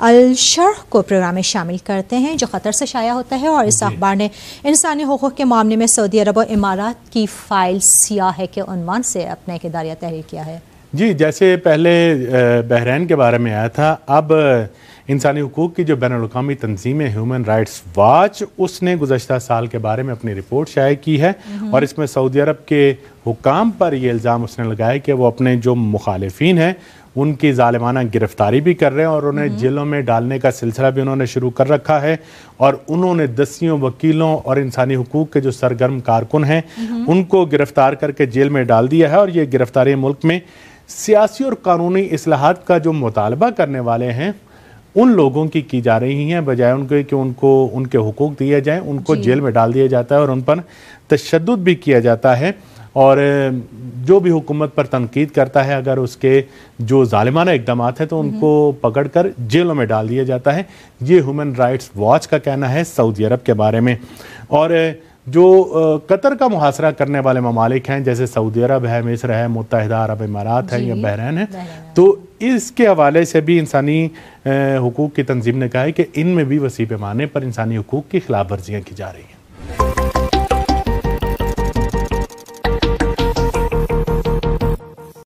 الشرح کو پروگرام میں شامل کرتے ہیں جو قطر سے شائع ہوتا ہے، اور اس اخبار نے انسانی حقوق کے معاملے میں سعودی عرب و امارات کی فائل سیاہ ہے کے عنوان سے اپنے ایک اداریہ تحریر کیا ہے۔ جی، جیسے پہلے بحرین کے بارے میں آیا تھا، اب انسانی حقوق کی جو بین الاقوامی تنظیم ہے ہیومن رائٹس واچ، اس نے گزشتہ سال کے بارے میں اپنی رپورٹ شائع کی ہے، اور اس میں سعودی عرب کے حکام پر یہ الزام اس نے لگایا کہ وہ اپنے جو مخالفین ہیں ان کی ظالمانہ گرفتاری بھی کر رہے ہیں، اور انہیں جیلوں میں ڈالنے کا سلسلہ بھی انہوں نے شروع کر رکھا ہے، اور انہوں نے دسیوں وکیلوں اور انسانی حقوق کے جو سرگرم کارکن ہیں ان کو گرفتار کر کے جیل میں ڈال دیا ہے، اور یہ گرفتاری ملک میں سیاسی اور قانونی اصلاحات کا جو مطالبہ کرنے والے ہیں ان لوگوں کی جا رہی ہیں، بجائے ان کے کہ ان کو ان کے حقوق دیے جائیں، ان کو جیل میں ڈال دیا جاتا ہے اور ان پر تشدد بھی کیا جاتا ہے، اور جو بھی حکومت پر تنقید کرتا ہے اگر اس کے جو ظالمانہ اقدامات ہیں تو ان کو پکڑ کر جیلوں میں ڈال دیا جاتا ہے۔ یہ ہیومن رائٹس واچ کا کہنا ہے سعودی عرب کے بارے میں۔ اور جو قطر کا محاصرہ کرنے والے ممالک ہیں جیسے سعودی عرب ہے، مصر ہے، متحدہ عرب امارات ہے یا بحرین ہے، تو اس کے حوالے سے بھی انسانی حقوق کی تنظیم نے کہا ہے کہ ان میں بھی وسیع پیمانے پر انسانی حقوق کی خلاف ورزیاں کی جا رہی ہیں۔